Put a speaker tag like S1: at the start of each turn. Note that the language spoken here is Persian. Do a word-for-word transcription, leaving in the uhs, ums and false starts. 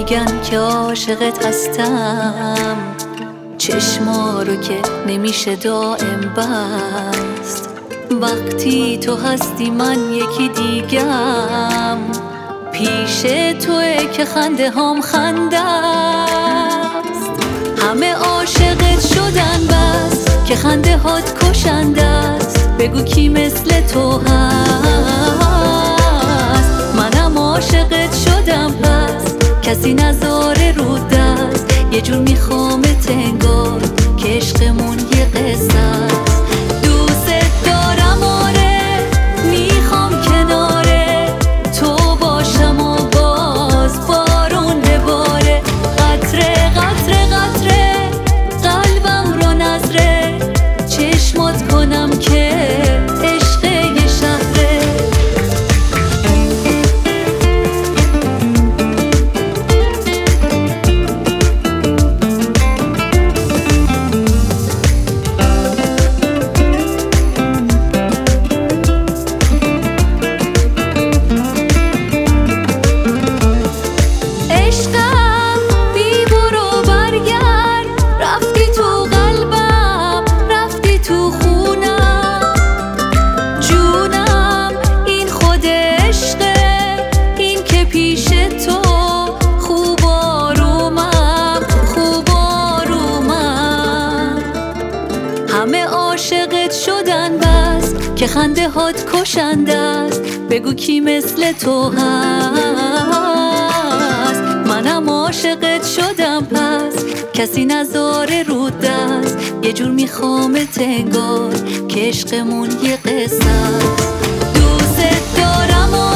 S1: میگن که عاشقت هستم، چشما رو که نمیشه دائم بست. وقتی تو هستی من یکی دیگم، پیش توئه که خنده هام خنده است. همه عاشقت شدن بس که خنده هات کشنده است. بگو کی مثل تو هست؟ منم عاشقت شدم پس کسی نذاره رو دست. یه جور میخوامت انگار که عشقمون یه قصه است. دوست دارم آره، میخوام کناره تو باشم و باز بارون بباره. قطره قطره قطره قلبم رو نذره، چشمات کنم که عشق یه شهره. عشقم بی برو برگرد، رفتی تو قلبم رفتی تو خونم. جونم این خود عشقه، این که پیش تو خوب آرومم خوب آرومم. همه عاشقت شدن بس که خنده هات کشنده است. بگو کی مثل تو هست؟ منم عاشقت شدم پس کسی نذاره رو دست. یه جور میخوامت انگار که عشقمون یه قصه است. دوست دارم